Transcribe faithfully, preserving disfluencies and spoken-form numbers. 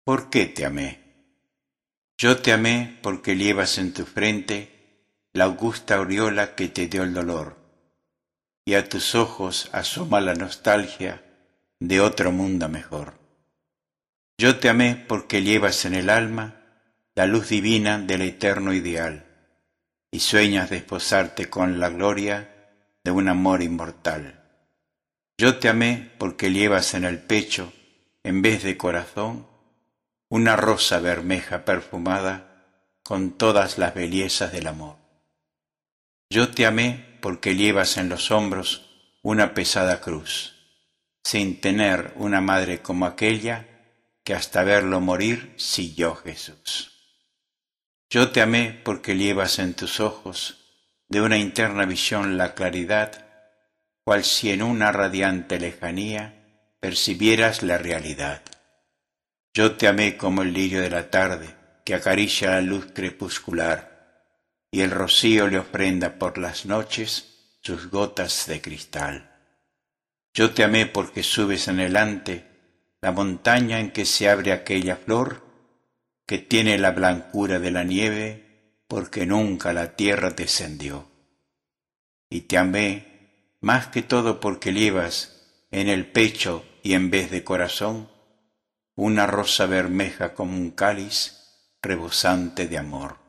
¿Por qué te amé? Yo te amé porque llevas en tu frente la augusta aureola que te dio el dolor, y a tus ojos asoma la nostalgia de otro mundo mejor. Yo te amé porque llevas en el alma la luz divina del eterno ideal, y sueñas desposarte con la gloria de un amor inmortal. Yo te amé porque llevas en el pecho, en vez de corazón, una rosa bermeja perfumada con todas las bellezas del amor. Yo te amé porque llevas en los hombros una pesada cruz, sin tener una madre como aquella que hasta verlo morir siguió Jesús. Yo te amé porque llevas en tus ojos de una interna visión la claridad, cual si en una radiante lejanía percibieras la realidad. Yo te amé como el lirio de la tarde que acaricia la luz crepuscular y el rocío le ofrenda por las noches sus gotas de cristal. Yo te amé porque subes en adelante la montaña en que se abre aquella flor que tiene la blancura de la nieve porque nunca la tierra descendió. Y te amé más que todo porque llevas en el pecho y en vez de corazón una rosa bermeja como un cáliz rebosante de amor.